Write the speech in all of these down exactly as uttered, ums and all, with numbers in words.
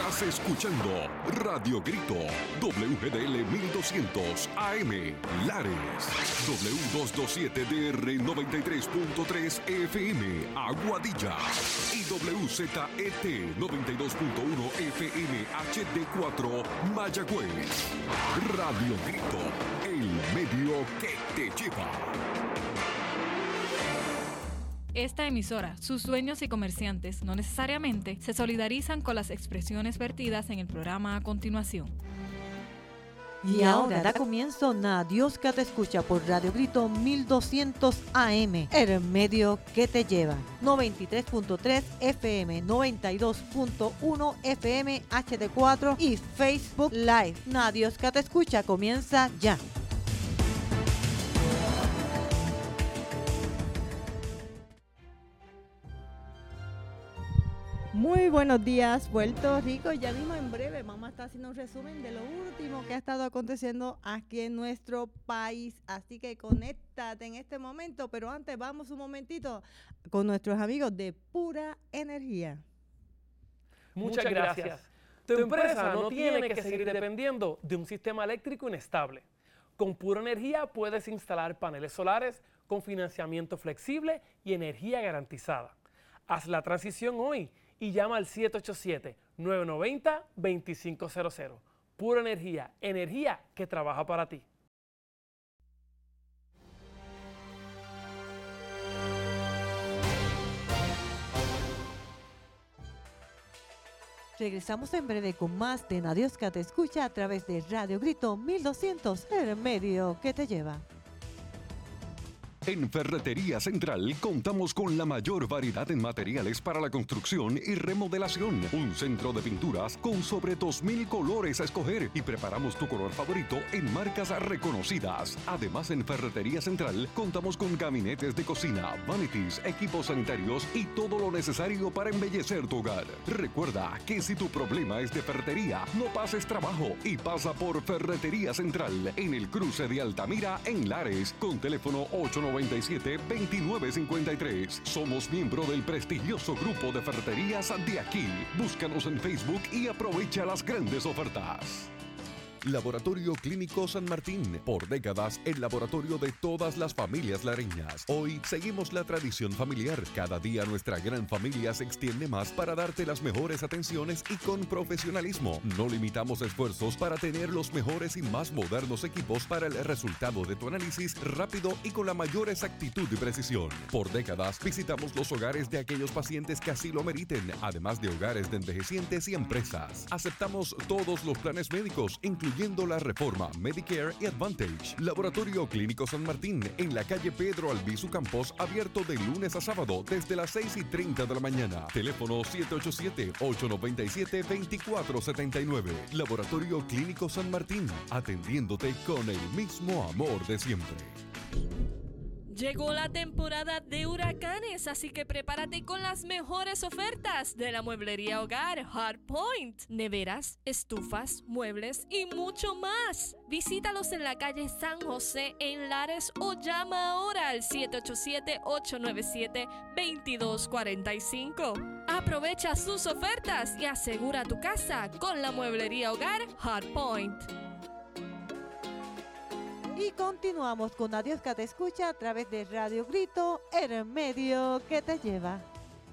Estás escuchando Radio Grito, W G D L mil doscientos A M, Lares, W doscientos veintisiete D R noventa y tres punto tres F M, Aguadilla, y W Z E T noventa y dos punto uno F M H D cuatro, Mayagüez. Radio Grito, el medio que te lleva. Esta emisora, sus dueños y comerciantes no necesariamente se solidarizan con las expresiones vertidas en el programa a continuación. Y ahora da comienzo Na Dios que te escucha por Radio Grito mil doscientos A M, el medio que te lleva. noventa y tres punto tres F M, noventa y dos punto uno F M H D cuatro y Facebook Live. Na Dios que te escucha comienza ya. Muy buenos días, Puerto Rico. Ya mismo en breve vamos a estar haciendo un resumen de lo último que ha estado aconteciendo aquí en nuestro país. Así que conéctate en este momento, pero antes vamos un momentito con nuestros amigos de Pura Energía. Muchas gracias. Tu empresa no tiene que seguir dependiendo de un sistema eléctrico inestable. Con Pura Energía puedes instalar paneles solares con financiamiento flexible y energía garantizada. Haz la transición hoy y llama al siete ocho siete, nueve nueve cero, dos cinco cero cero. Pura Energía, energía que trabaja para ti. Regresamos en breve con más de Na Dios que te escucha a través de Radio Grito mil doscientos, el medio que te lleva. En Ferretería Central contamos con la mayor variedad en materiales para la construcción y remodelación. Un centro de pinturas con sobre dos mil colores a escoger y preparamos tu color favorito en marcas reconocidas. Además, en Ferretería Central contamos con gabinetes de cocina, vanities, equipos sanitarios y todo lo necesario para embellecer tu hogar. Recuerda que si tu problema es de ferretería, no pases trabajo y pasa por Ferretería Central en el cruce de Altamira en Lares con teléfono ocho nueve siete, dos nueve cinco tres. Somos miembro del prestigioso grupo de ferreterías de aquí. Búscanos en Facebook y aprovecha las grandes ofertas. Laboratorio Clínico San Martín, por décadas el laboratorio de todas las familias lareñas. Hoy seguimos la tradición familiar. Cada día nuestra gran familia se extiende más para darte las mejores atenciones y con profesionalismo. No limitamos esfuerzos para tener los mejores y más modernos equipos para el resultado de tu análisis rápido y con la mayor exactitud y precisión. Por décadas visitamos los hogares de aquellos pacientes que así lo meriten, además de hogares de envejecientes y empresas. Aceptamos todos los planes médicos, incluyendo incluyendo la reforma Medicare y Advantage. Laboratorio Clínico San Martín, en la calle Pedro Albizu Campos, abierto de lunes a sábado desde las seis y treinta de la mañana. Teléfono siete ocho siete, ocho nueve siete, dos cuatro siete nueve. Laboratorio Clínico San Martín, atendiéndote con el mismo amor de siempre. Llegó la temporada de huracanes, así que prepárate con las mejores ofertas de la mueblería hogar Hardpoint. Neveras, estufas, muebles y mucho más. Visítalos en la calle San José en Lares o llama ahora al siete ocho siete, ocho nueve siete, dos dos cuatro cinco. Aprovecha sus ofertas y asegura tu casa con la mueblería hogar Hardpoint. Y continuamos con Na Dios que te escucha a través de Radio Grito, el medio que te lleva.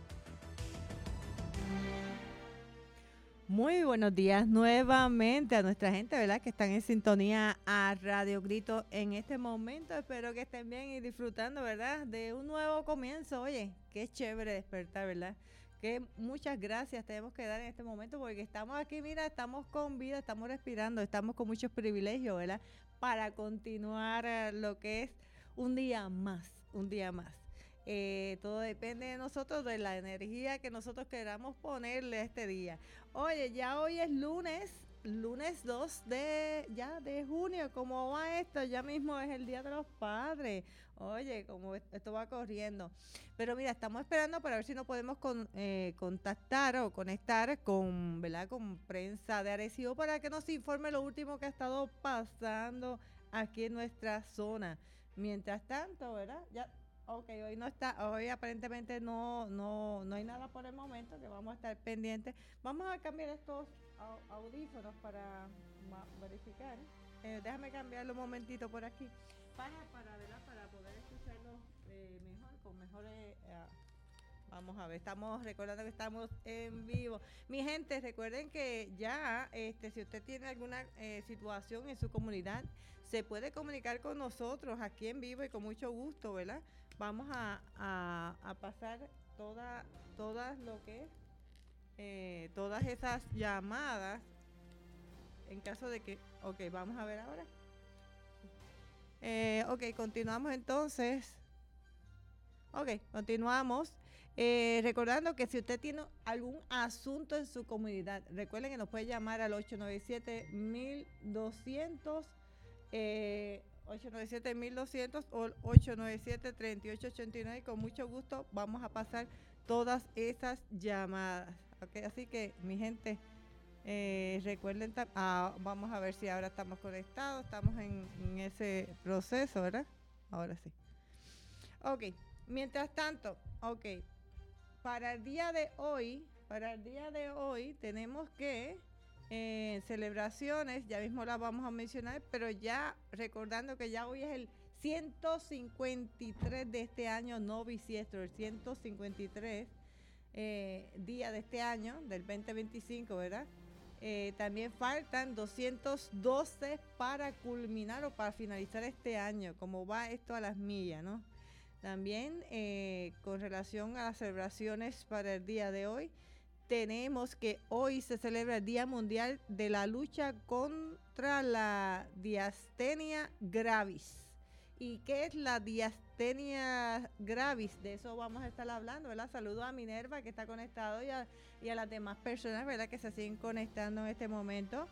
Muy buenos días nuevamente a nuestra gente, ¿verdad? Que están en sintonía a Radio Grito en este momento. Espero que estén bien y disfrutando, ¿verdad? De un nuevo comienzo. Oye, qué chévere despertar, ¿verdad? Que muchas gracias tenemos que dar en este momento porque estamos aquí, mira, estamos con vida, estamos respirando, estamos con muchos privilegios, ¿verdad? Para continuar eh, lo que es un día más, un día más. Eh, todo depende de nosotros, de la energía que nosotros queramos ponerle a este día. Oye, ya hoy es lunes, lunes dos de, ya de junio. ¿Cómo va esto? Ya mismo es el Día de los Padres. Oye, como esto va corriendo. Pero mira, estamos esperando para ver si nos podemos con, eh, contactar o conectar con, ¿verdad? Con prensa de Arecibo para que nos informe lo último que ha estado pasando aquí en nuestra zona. Mientras tanto, ¿verdad? Ya, ok, hoy no está, hoy aparentemente no, no, no hay nada por el momento que vamos a estar pendientes. Vamos a cambiar estos audífonos para verificar. Eh, déjame cambiarlo un momentito por aquí para, para, ¿verdad? Para poder escucharlo eh, mejor, con mejores... Uh, vamos a ver, estamos recordando que estamos en vivo. Mi gente, recuerden que ya, este, si usted tiene alguna eh, situación en su comunidad, se puede comunicar con nosotros aquí en vivo y con mucho gusto, ¿verdad? Vamos a, a, a pasar toda, todas lo que es, eh, todas esas llamadas, en caso de que, ok, vamos a ver ahora. Eh, ok, continuamos entonces. Ok, continuamos. Eh, recordando que si usted tiene algún asunto en su comunidad, recuerden que nos puede llamar al ocho nueve siete, doscientos, eh, ocho nueve siete, doscientos o ocho nueve siete, tres ocho ocho nueve. Con mucho gusto vamos a pasar todas esas llamadas. Okay, así que, mi gente, eh, recuerden, ah, vamos a ver si ahora estamos conectados, estamos en, en ese proceso, ¿verdad? Ahora sí. Ok, mientras tanto, ok. Para el día de hoy, para el día de hoy tenemos que eh, celebraciones, ya mismo las vamos a mencionar, pero ya recordando que ya hoy es el ciento cincuenta y tres de este año no bisiesto, el ciento cincuenta y tres eh, día de este año, del veinte veinticinco, ¿verdad? Eh, también faltan doscientos doce para culminar o para finalizar este año, como va esto a las millas, ¿no? También eh, con relación a las celebraciones para el día de hoy, tenemos que hoy se celebra el Día Mundial de la Lucha contra la Diastenia Gravis. ¿Y qué es la Diastenia Gravis? De eso vamos a estar hablando, ¿verdad? Saludo a Minerva, que está conectado, y a, y a las demás personas, ¿verdad?, que se siguen conectando en este momento.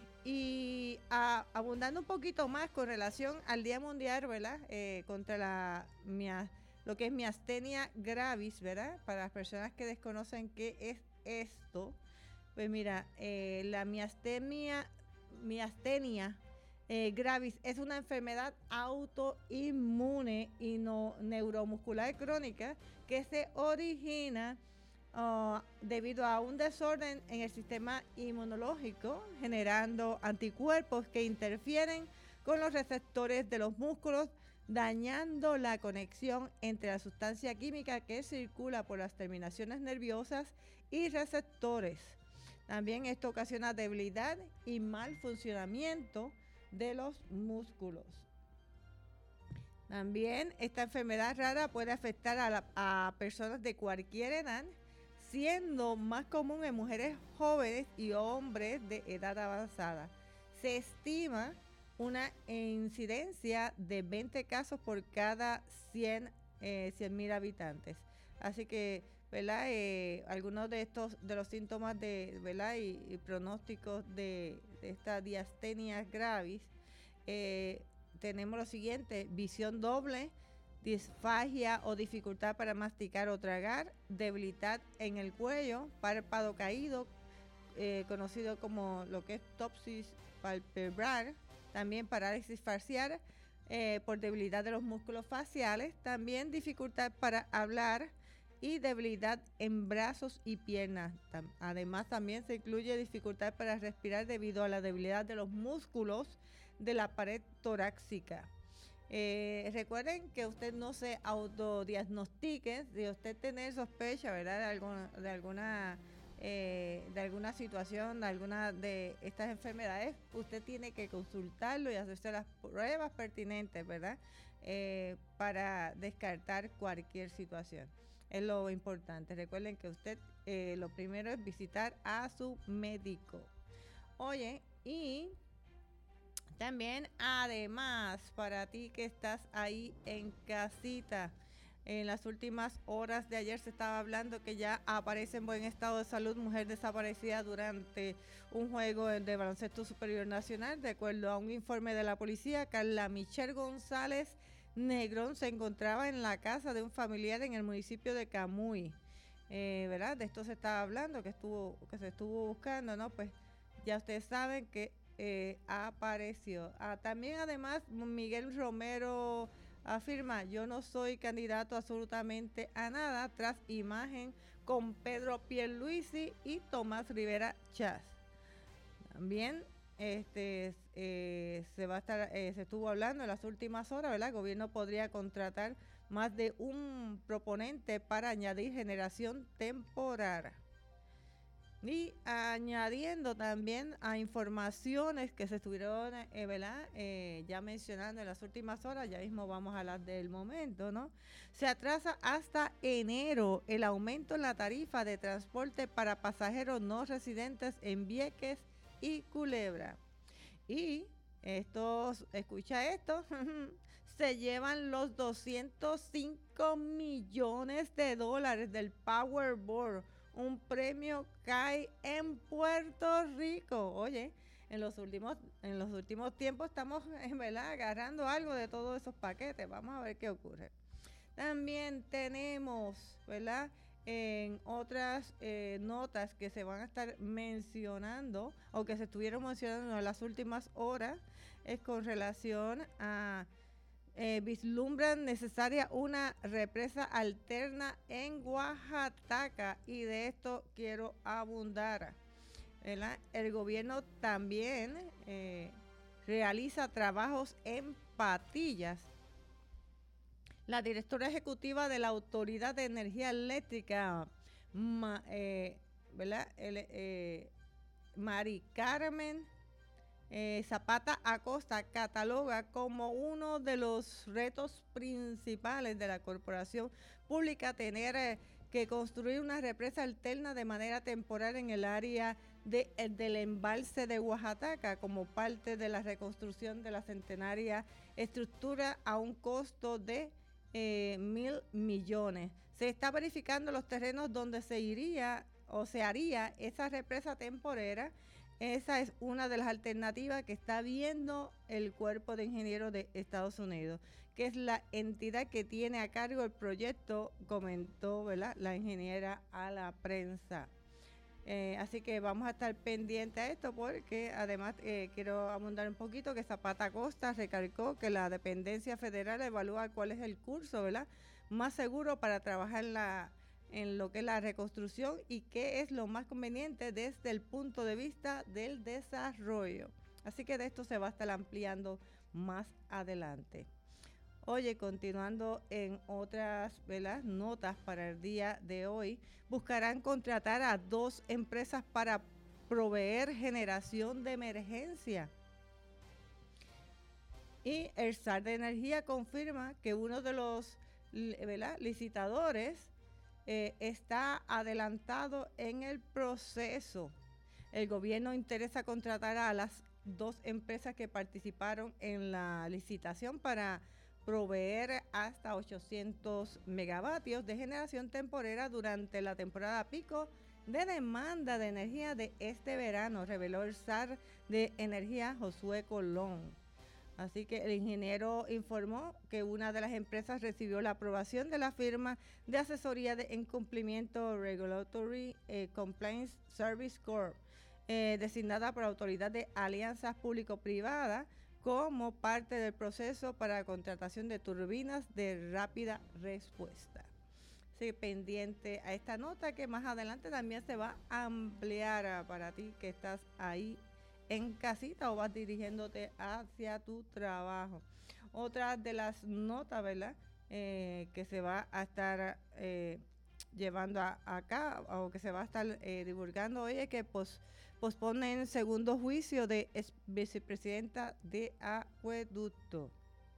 Y a, abundando un poquito más con relación al Día Mundial, ¿verdad?, Eh, contra la mia, lo que es miastenia gravis, ¿verdad? Para las personas que desconocen qué es esto, pues mira, eh, la miastenia, miastenia eh, gravis es una enfermedad autoinmune y no neuromuscular crónica que se origina Uh, debido a un desorden en el sistema inmunológico, generando anticuerpos que interfieren con los receptores de los músculos, dañando la conexión entre la sustancia química que circula por las terminaciones nerviosas y receptores. También esto ocasiona debilidad y mal funcionamiento de los músculos. También esta enfermedad rara puede afectar a, la, a personas de cualquier edad, siendo más común en mujeres jóvenes y hombres de edad avanzada. Se estima una incidencia de veinte casos por cada cien mil habitantes. Así que, ¿verdad? Eh, algunos de estos, de los síntomas de, ¿verdad?, y, y pronósticos de, de esta diastenia gravis, eh, tenemos lo siguiente: visión doble, disfagia o dificultad para masticar o tragar, debilidad en el cuello, párpado caído, eh, conocido como lo que es ptosis palpebral, también parálisis facial eh, por debilidad de los músculos faciales, también dificultad para hablar y debilidad en brazos y piernas. Además, también se incluye dificultad para respirar debido a la debilidad de los músculos de la pared torácica. Eh, recuerden que usted no se autodiagnostique, de usted tener sospecha, ¿verdad?, de alguna, de alguna, eh, de alguna situación, de alguna de estas enfermedades, usted tiene que consultarlo y hacerse las pruebas pertinentes, ¿verdad?, eh, para descartar cualquier situación. Es lo importante. Recuerden que usted eh, lo primero es visitar a su médico. Oye, y también, además, para ti que estás ahí en casita, en las últimas horas de ayer se estaba hablando que ya aparece en buen estado de salud mujer desaparecida durante un juego de baloncesto superior nacional. De acuerdo a un informe de la policía, Carla Michelle González Negrón se encontraba en la casa de un familiar en el municipio de Camuy. Eh, ¿Verdad? De esto se estaba hablando, que estuvo, que se estuvo buscando, ¿no? Pues ya ustedes saben que Eh, apareció. Ah, también, además, Miguel Romero afirma: yo no soy candidato absolutamente a nada, tras imagen con Pedro Pierluisi y Tomás Rivera Chas. También este, eh, se va a estar, eh, se estuvo hablando en las últimas horas, ¿verdad? El gobierno podría contratar más de un proponente para añadir generación temporal. Y añadiendo también a informaciones que se estuvieron eh, ¿verdad? Eh, ya mencionando en las últimas horas, ya mismo vamos a hablar del momento, ¿no? Se atrasa hasta enero el aumento en la tarifa de transporte para pasajeros no residentes en Vieques y Culebra. Y estos, escucha esto, se llevan los doscientos cinco millones de dólares del Powerball. Un premio cae en Puerto Rico. Oye, en los últimos, en los últimos tiempos estamos, ¿verdad?, agarrando algo de todos esos paquetes. Vamos a ver qué ocurre. También tenemos, ¿verdad?, en otras eh, notas que se van a estar mencionando o que se estuvieron mencionando en las últimas horas, es con relación a Eh, vislumbran necesaria una represa alterna en Oaxaca, y de esto quiero abundar, ¿verdad? El gobierno también eh, realiza trabajos en Patillas. La directora ejecutiva de la Autoridad de Energía Eléctrica, Ma, eh, ¿verdad? El, eh, Mari Carmen Eh, Zapata Acosta, cataloga como uno de los retos principales de la corporación pública tener eh, que construir una represa alterna de manera temporal en el área de, eh, del embalse de Oaxaca como parte de la reconstrucción de la centenaria estructura a un costo de eh, mil millones. Se está verificando los terrenos donde se iría o se haría esa represa temporera. Esa es una de las alternativas que está viendo el Cuerpo de Ingenieros de Estados Unidos, que es la entidad que tiene a cargo el proyecto, comentó, ¿verdad?, la ingeniera a la prensa. Eh, así que vamos a estar pendientes a esto, porque además eh, quiero abundar un poquito que Zapata Costa recalcó que la dependencia federal evalúa cuál es el curso, ¿verdad?, más seguro para trabajar la en lo que es la reconstrucción y qué es lo más conveniente desde el punto de vista del desarrollo. Así que de esto se va a estar ampliando más adelante. Oye, continuando en otras, ¿verdad?, notas para el día de hoy, buscarán contratar a dos empresas para proveer generación de emergencia. Y el S A R de Energía confirma que uno de los, ¿verdad?, licitadores Eh, está adelantado en el proceso. El gobierno interesa contratar a las dos empresas que participaron en la licitación para proveer hasta ochocientos megavatios de generación temporera durante la temporada pico de demanda de energía de este verano, reveló el S A R de Energía Josué Colón. Así que el ingeniero informó que una de las empresas recibió la aprobación de la firma de asesoría de incumplimiento Regulatory eh, Compliance Service Corp, eh, designada por la Autoridad de Alianzas Público-Privadas como parte del proceso para la contratación de turbinas de rápida respuesta. Así que pendiente a esta nota, que más adelante también se va a ampliar para ti que estás ahí en casita o vas dirigiéndote hacia tu trabajo. Otra de las notas, ¿verdad?, eh, que se va a estar eh, llevando a, acá o que se va a estar eh, divulgando hoy es que pos, posponen segundo juicio de ex vicepresidenta de Acueducto.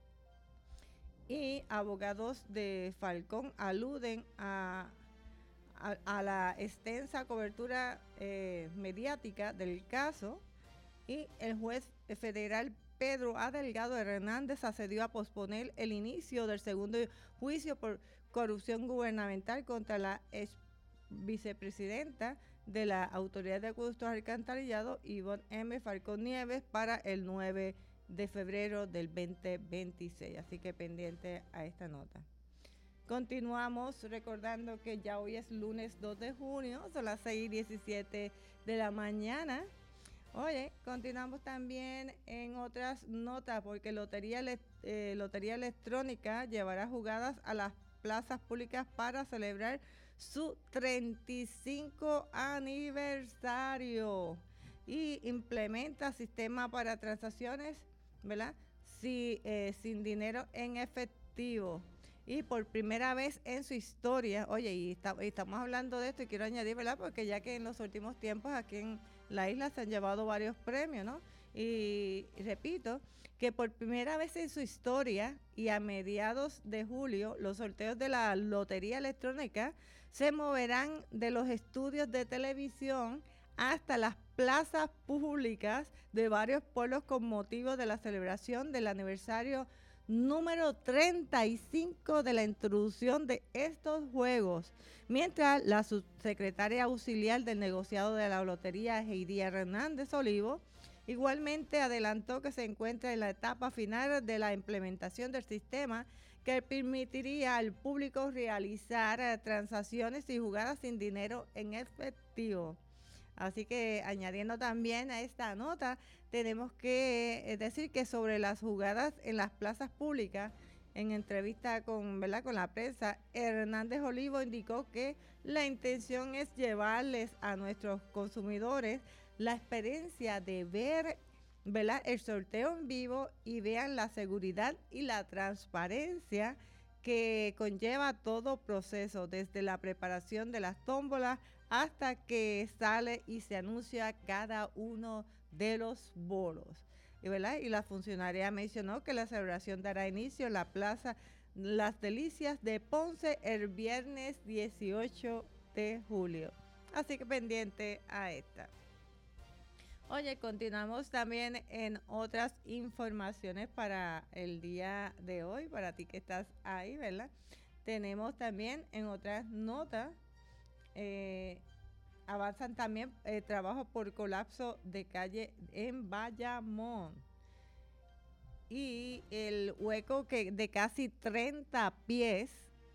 Y abogados de Falcón aluden a, a, a la extensa cobertura eh, mediática del caso. Y el juez federal Pedro A. Delgado Hernández accedió a posponer el inicio del segundo juicio por corrupción gubernamental contra la ex vicepresidenta de la Autoridad de Acueductos Alcantarillados, Ivonne M. Falcón Nieves, para el nueve de febrero del veinte veintiséis. Así que pendiente a esta nota. Continuamos recordando que ya hoy es lunes dos de junio, son las seis y diecisiete de la mañana. Oye, continuamos también en otras notas, porque Lotería, eh, Lotería Electrónica llevará jugadas a las plazas públicas para celebrar su treinta y cinco aniversario. y implementa sistema para transacciones, ¿verdad? Si, eh, sin dinero en efectivo. Y por primera vez en su historia, oye, y, está, y estamos hablando de esto y quiero añadir, ¿verdad? Porque ya que en los últimos tiempos aquí en la isla se han llevado varios premios, ¿no? Y, y repito, que por primera vez en su historia y a mediados de julio, los sorteos de la Lotería Electrónica se moverán de los estudios de televisión hasta las plazas públicas de varios pueblos con motivo de la celebración del aniversario número treinta y cinco de la introducción de estos juegos, mientras la subsecretaria auxiliar del negociado de la lotería, Heidi Hernández Olivo, igualmente adelantó que se encuentra en la etapa final de la implementación del sistema que permitiría al público realizar eh, transacciones y jugadas sin dinero en efectivo. Así que añadiendo también a esta nota, tenemos que eh, decir que sobre las jugadas en las plazas públicas, en entrevista con, ¿verdad?, con la prensa, Hernández Olivo indicó que la intención es llevarles a nuestros consumidores la experiencia de ver, ¿verdad?, el sorteo en vivo y vean la seguridad y la transparencia que conlleva todo proceso, desde la preparación de las tómbolas hasta que sale y se anuncia cada uno de los bolos. Y, ¿verdad? Y la funcionaria mencionó que la celebración dará inicio en la Plaza Las Delicias de Ponce el viernes dieciocho de julio. Así que pendiente a esta. Oye, continuamos también en otras informaciones para el día de hoy, para ti que estás ahí, ¿verdad? Tenemos también en otras notas, eh, avanzan también eh, trabajos por colapso de calle en Bayamón. Y el hueco que de casi treinta pies,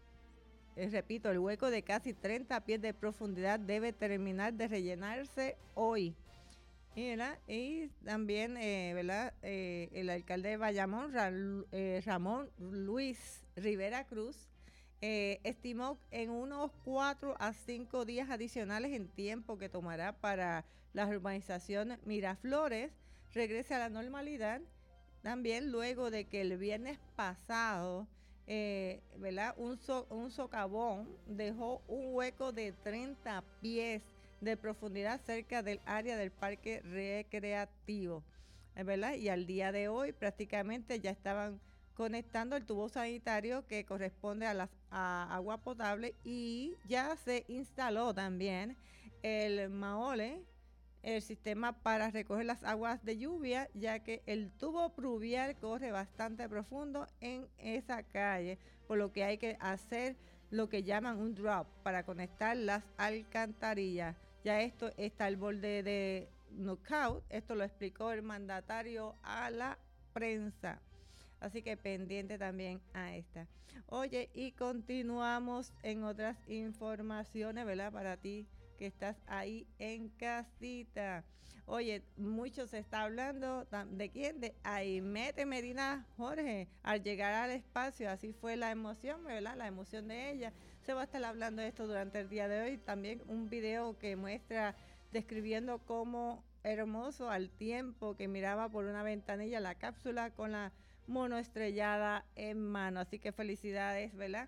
eh, repito, el hueco de casi treinta pies de profundidad debe terminar de rellenarse hoy. Y, ¿verdad? y también, eh, ¿verdad? Eh, el alcalde de Bayamón, Ra, eh, Ramón Luis Rivera Cruz, eh, estimó en unos cuatro a cinco días adicionales en tiempo que tomará para la urbanización Miraflores regrese a la normalidad. También luego de que el viernes pasado, eh, ¿verdad? Un, so, un socavón dejó un hueco de treinta pies de profundidad cerca del área del parque recreativo, ¿verdad? Y al día de hoy prácticamente ya estaban conectando el tubo sanitario que corresponde a, las, a agua potable y ya se instaló también el MAOLE, el sistema para recoger las aguas de lluvia, ya que el tubo pluvial corre bastante profundo en esa calle, por lo que hay que hacer lo que llaman un drop para conectar las alcantarillas. Ya esto está al borde de knockout, esto lo explicó el mandatario a la prensa. Así que pendiente también a esta. Oye, y continuamos en otras informaciones, ¿verdad? Para ti que estás ahí en casita. Oye, mucho se está hablando de quién, de Aimete Medina Jorge, al llegar al espacio. Así fue la emoción, ¿verdad? La emoción de ella. Se va a estar hablando de esto durante el día de hoy. También un video que muestra describiendo cómo hermoso al tiempo que miraba por una ventanilla la cápsula con la monoestrellada en mano. Así que felicidades, ¿verdad?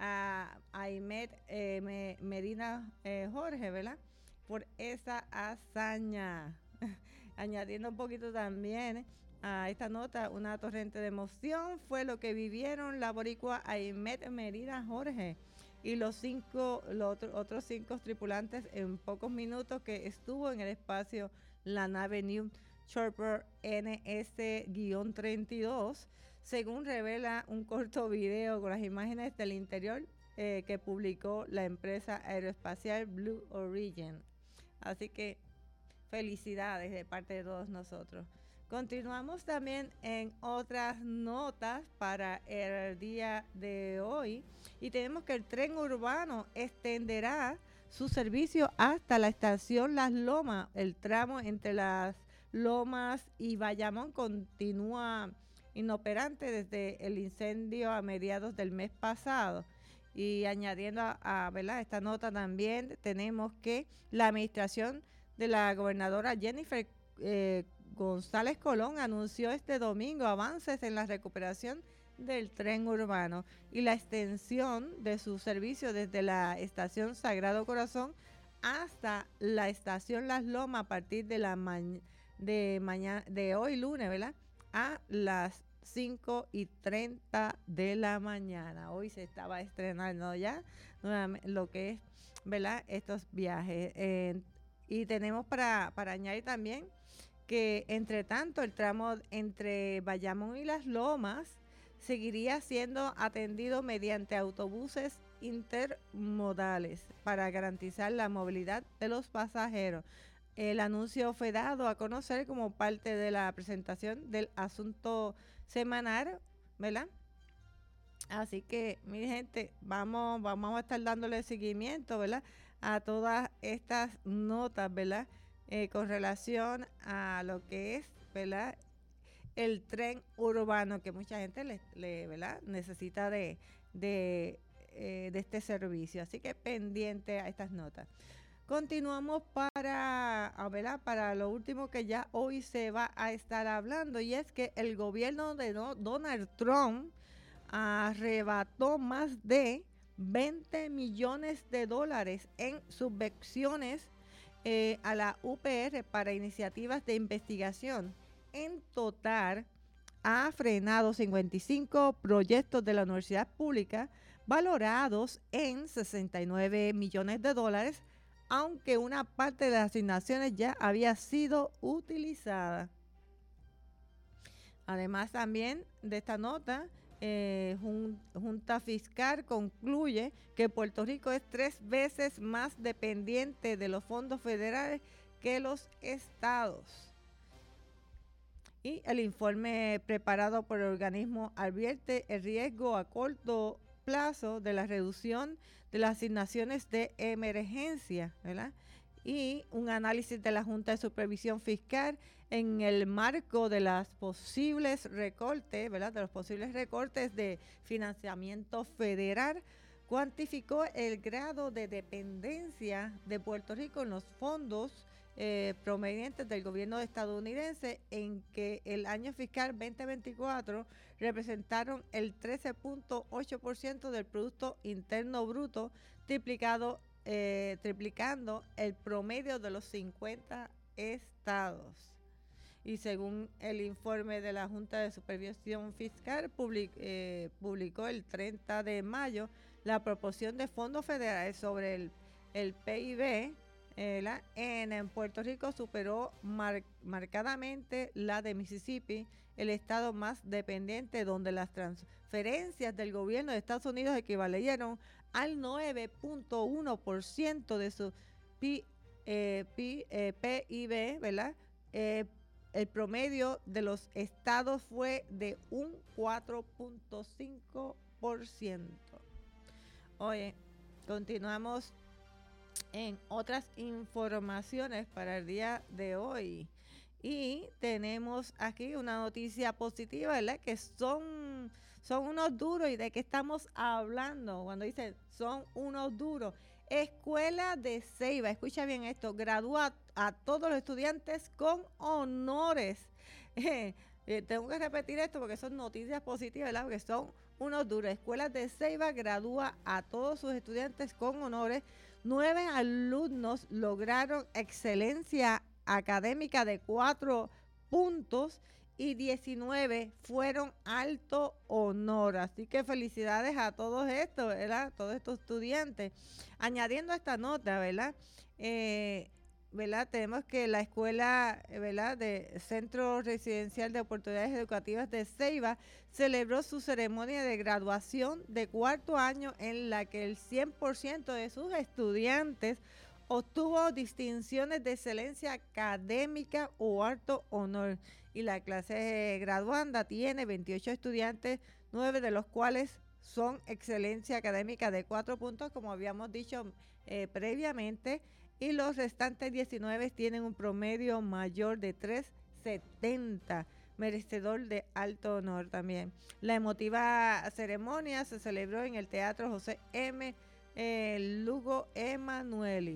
A Aimet eh, Me, Medina eh, Jorge, ¿verdad? Por esa hazaña. Añadiendo un poquito también a esta nota, una torrente de emoción fue lo que vivieron la boricua Aimet Medina Jorge y los cinco, los otro, otros cinco tripulantes en pocos minutos que estuvo en el espacio la nave New Shepard N S treinta y dos, según revela un corto video con las imágenes del interior eh, que publicó la empresa aeroespacial Blue Origin. Así que felicidades de parte de todos nosotros. Continuamos también en otras notas para el día de hoy y tenemos que el tren urbano extenderá su servicio hasta la estación Las Lomas. El tramo entre las Lomas y Bayamón continúa inoperante desde el incendio a mediados del mes pasado. Y añadiendo a, a ¿verdad? esta nota también tenemos que la administración de la gobernadora Jennifer eh, González Colón anunció este domingo avances en la recuperación del tren urbano y la extensión de su servicio desde la estación Sagrado Corazón hasta la estación Las Lomas a partir de la ma de mañana de hoy lunes, ¿verdad? A las cinco y treinta de la mañana. Hoy se estaba estrenando ya nuevamente lo que es, ¿verdad?, estos viajes. Eh, y tenemos para, para añadir también que, entre tanto, el tramo entre Bayamón y Las Lomas seguiría siendo atendido mediante autobuses intermodales para garantizar la movilidad de los pasajeros. El anuncio fue dado a conocer como parte de la presentación del asunto semanal, ¿verdad? Así que, mi gente, vamos, vamos a estar dándole seguimiento, ¿verdad?, a todas estas notas, ¿verdad?, eh, con relación a lo que es, ¿verdad?, el tren urbano, que mucha gente le, le ¿verdad?, necesita de, de, eh, de este servicio. Así que pendiente a estas notas. Continuamos para, ¿verdad?, para lo último que ya hoy se va a estar hablando, y es que el gobierno de Donald Trump arrebató más de veinte millones de dólares en subvenciones eh, a la U P R para iniciativas de investigación. En total, ha frenado cincuenta y cinco proyectos de la universidad pública valorados en sesenta y nueve millones de dólares, aunque una parte de las asignaciones ya había sido utilizada. Además, también de esta nota, eh, jun, Junta Fiscal concluye que Puerto Rico es tres veces más dependiente de los fondos federales que los estados. Y el informe preparado por el organismo advierte el riesgo a corto plazo de la reducción de las asignaciones de emergencia, ¿verdad? Y un análisis de la Junta de Supervisión Fiscal en el marco de las posibles recortes, ¿verdad?, de los posibles recortes de financiamiento federal, cuantificó el grado de dependencia de Puerto Rico en los fondos eh, provenientes del gobierno estadounidense, en que el año fiscal veinte veinticuatro representaron el trece punto ocho por ciento del Producto Interno Bruto, triplicado, eh, triplicando el promedio de los cincuenta estados. Y según el informe de la Junta de Supervisión Fiscal, public, eh, publicó el treinta de mayo, la proporción de fondos federales sobre el, el P I B eh, la, en, en Puerto Rico superó mar, marcadamente la de Mississippi, el estado más dependiente, donde las transferencias del gobierno de Estados Unidos equivalieron al nueve punto uno por ciento de su P, eh, P, eh, P I B, ¿verdad? Eh, el promedio de los estados fue de un cuatro punto cinco por ciento. Oye, continuamos en otras informaciones para el día de hoy. Y tenemos aquí una noticia positiva, ¿verdad?, que son, son unos duros. ¿Y de qué estamos hablando cuando dicen son unos duros? Escuela de Ceiba, escucha bien esto, gradúa a todos los estudiantes con honores. Eh, eh, tengo que repetir esto porque son noticias positivas, ¿verdad?, porque son unos duros. Escuela de Ceiba gradúa a todos sus estudiantes con honores. Nueve alumnos lograron excelencia académica de cuatro puntos y diecinueve fueron alto honor. Así que felicidades a todos estos, ¿verdad?, todos estos estudiantes. Añadiendo a esta nota, ¿verdad?, eh, ¿verdad?, tenemos que la escuela, ¿verdad?, de Centro Residencial de Oportunidades Educativas de Ceiba celebró su ceremonia de graduación de cuarto año, en la que el cien por ciento de sus estudiantes obtuvo distinciones de excelencia académica o alto honor. Y la clase graduanda tiene veintiocho estudiantes, nueve de los cuales son excelencia académica de cuatro puntos, como habíamos dicho eh, previamente, y los restantes diecinueve tienen un promedio mayor de tres punto setenta, merecedor de alto honor también. La emotiva ceremonia se celebró en el Teatro José M. Eh, Lugo Emanueli.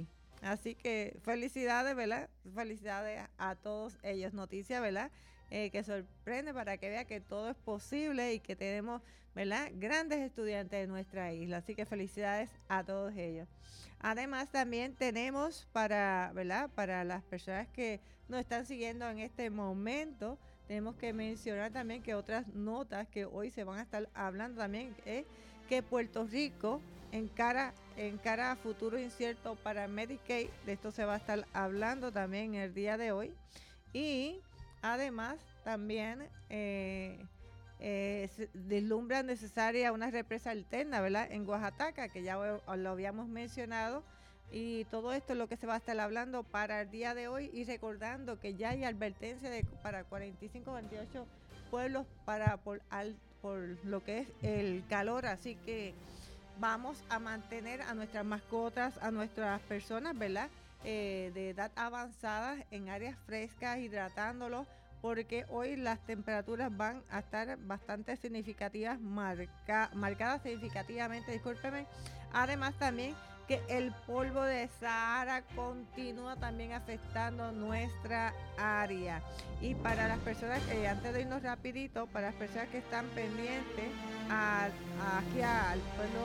Así que felicidades, ¿verdad? Felicidades a todos ellos. Noticia, ¿verdad? Eh, que sorprende para que vea que todo es posible y que tenemos, ¿verdad?, grandes estudiantes de nuestra isla. Así que felicidades a todos ellos. Además, también tenemos para, ¿verdad?, para las personas que nos están siguiendo en este momento, tenemos que mencionar también que otras notas que hoy se van a estar hablando también es que Puerto Rico encara, encara a futuro incierto para Medicaid. De esto se va a estar hablando también el día de hoy. Y además también eh, eh, se deslumbra necesaria una represa alterna, ¿verdad?, en Oaxaca, que ya lo habíamos mencionado. Y todo esto es lo que se va a estar hablando para el día de hoy, y recordando que ya hay advertencia de, para cuarenta y cinco, veintiocho pueblos para por, al, por lo que es el calor. Así que vamos a mantener a nuestras mascotas, a nuestras personas, ¿verdad?, eh, de edad avanzada en áreas frescas, hidratándolos, porque hoy las temperaturas van a estar bastante significativas, marca, marcadas significativamente, discúlpeme. Además también que el polvo de Sahara continúa también afectando nuestra área. Y para las personas, eh, antes de irnos rapidito, para las personas que están pendientes a, a, aquí al pueblo,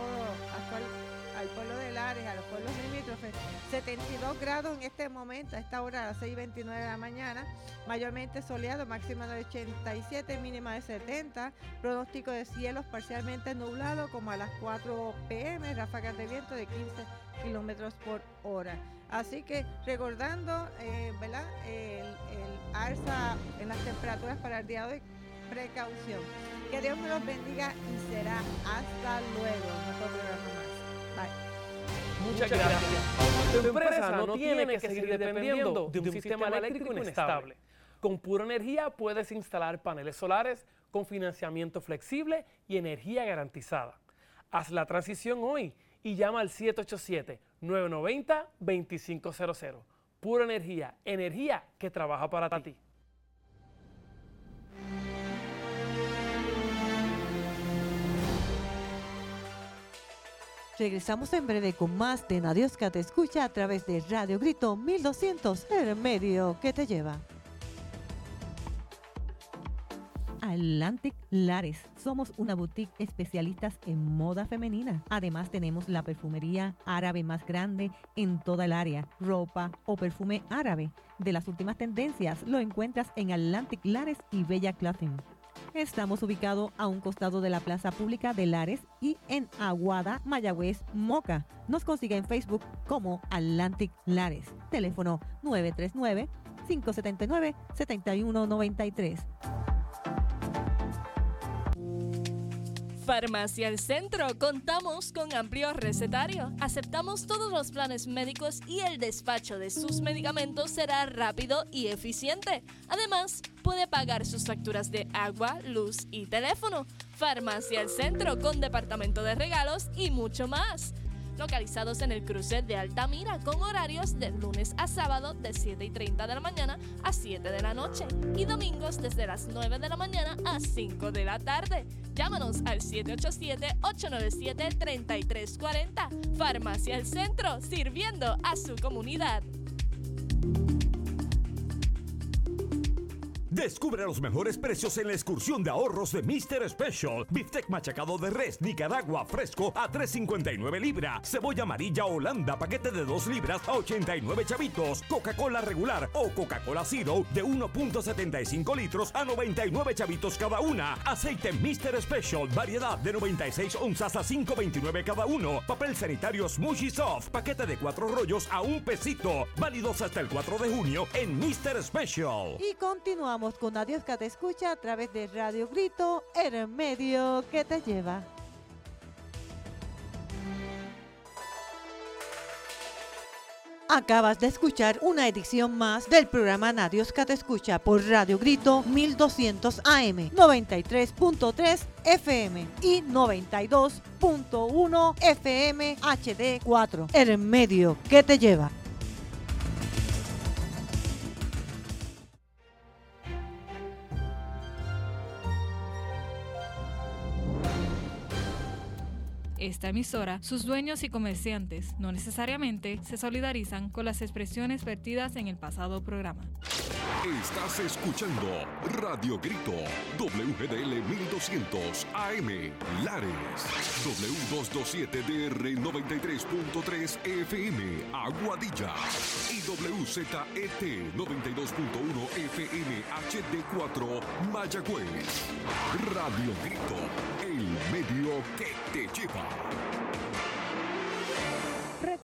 a, al pueblo de Lares, a los pueblos limítrofes, setenta y dos grados en este momento, a esta hora a las seis y veintinueve de la mañana, mayormente soleado, máxima de ochenta y siete, mínima de setenta, pronóstico de cielos parcialmente nublado como a las cuatro pe eme, ráfagas de viento de quince kilómetros por hora. Así que recordando, eh, ¿verdad?, el, el alza en las temperaturas para el día de hoy, precaución. Que Dios me los bendiga y será hasta luego. No programa más. Bye. Muchas gracias. Tu empresa no tiene que seguir dependiendo de un sistema eléctrico inestable. Con Pura Energía puedes instalar paneles solares con financiamiento flexible y energía garantizada. Haz la transición hoy y llama al siete ocho siete, nueve nueve cero, dos cinco cero cero. Pura Energía, energía que trabaja para ti. Regresamos en breve con más de Nadiosca Te Escucha a través de Radio Grito mil doscientos, el medio que te lleva. Atlantic Lares. Somos una boutique especialistas en moda femenina. Además tenemos la perfumería árabe más grande en toda el área. Ropa o perfume árabe de las últimas tendencias lo encuentras en Atlantic Lares y Bella Clothing. Estamos ubicados a un costado de la Plaza Pública de Lares y en Aguada, Mayagüez, Moca. Nos consigue en Facebook como Atlantic Lares. Teléfono nueve tres nueve, cinco siete nueve, siete uno nueve tres. Farmacia El Centro. Contamos con amplio recetario. Aceptamos todos los planes médicos y el despacho de sus medicamentos será rápido y eficiente. Además, puede pagar sus facturas de agua, luz y teléfono. Farmacia El Centro con departamento de regalos y mucho más. Localizados en el cruce de Altamira con horarios de lunes a sábado de siete y treinta de la mañana a siete de la noche y domingos desde las nueve de la mañana a cinco de la tarde. Llámanos al siete ocho siete, ocho nueve siete, tres tres cuatro cero. Farmacia El Centro, sirviendo a su comunidad. Descubre los mejores precios en la excursión de ahorros de mister Special. Bistec machacado de res Nicaragua fresco a tres cincuenta y nueve libra. Cebolla amarilla Holanda paquete de dos libras a ochenta y nueve chavitos. Coca-Cola regular o Coca-Cola Zero de uno punto setenta y cinco litros a noventa y nueve chavitos cada una. Aceite mister Special variedad de noventa y seis onzas a cinco veintinueve cada uno. Papel sanitario Smushy Soft paquete de cuatro rollos a un pesito. Válidos hasta el cuatro de junio en mister Special. Y continuamos con Nadiosca Te Escucha a través de Radio Grito, el medio que te lleva. Acabas de escuchar una edición más del programa Nadiosca Te Escucha por Radio Grito mil doscientos A M, noventa y tres punto tres F M y noventa y dos punto uno F M H D cuatro, el medio que te lleva. esta emisora, sus dueños y comerciantes no necesariamente se solidarizan con las expresiones vertidas en el pasado programa. Estás escuchando Radio Grito, W G D L mil doscientos A M, Lares, W doscientos veintisiete D R noventa y tres punto tres F M, Aguadilla, y W Z E T noventa y dos punto uno F M H D cuatro, Mayagüez. Radio Grito, el medio que te lleva.